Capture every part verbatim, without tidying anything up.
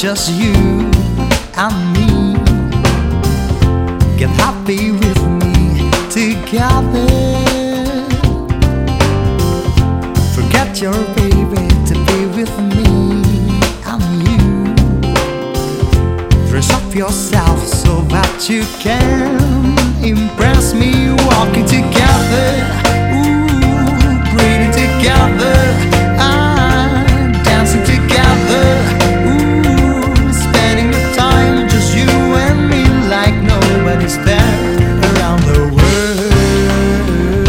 just you and me. Get happy with me together. Forget your baby to be with me and you. Dress up yourself so that you can impress me. Walking together, ooh, breathing together, ah, dancing together, ooh, spending the time just you and me like nobody's there around the world.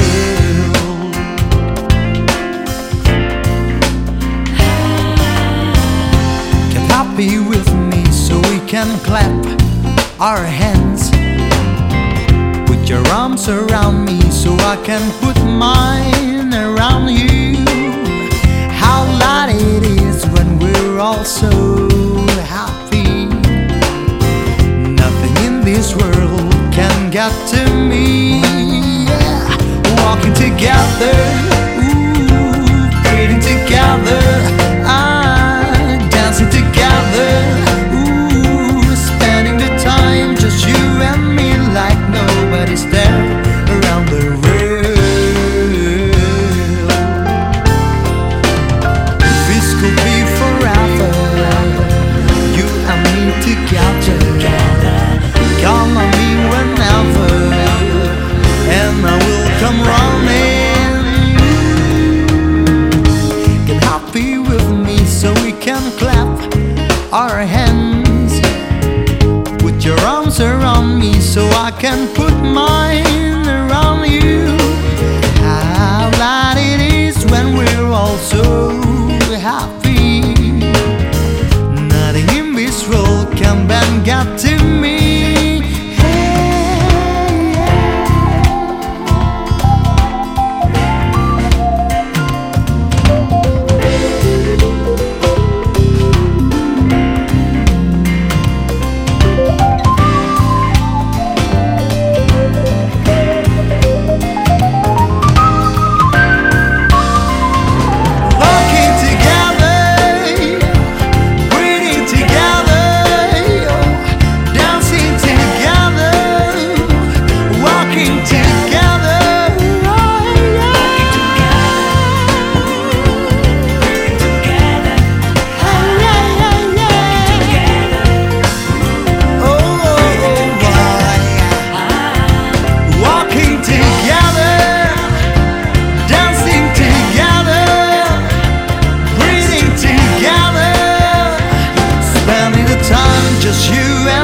Get happy with me so we can clap our hands. Put your arms around me so I can put mine around you. How light it is when we're all so happy. Nothing in this world can get to me. Yeah. Walking together, ooh, breathing together, ah, dancing together, ooh, spending the time just you and me like nobody's there around the world. This could be forever, you and me together. Call on me whenever, and I will come running. Get happy with me so we can clap our hands. Put your arms around me so I can put mine around you. How light it is when we're all so happy. Nothing in this world can then get to me. Just you and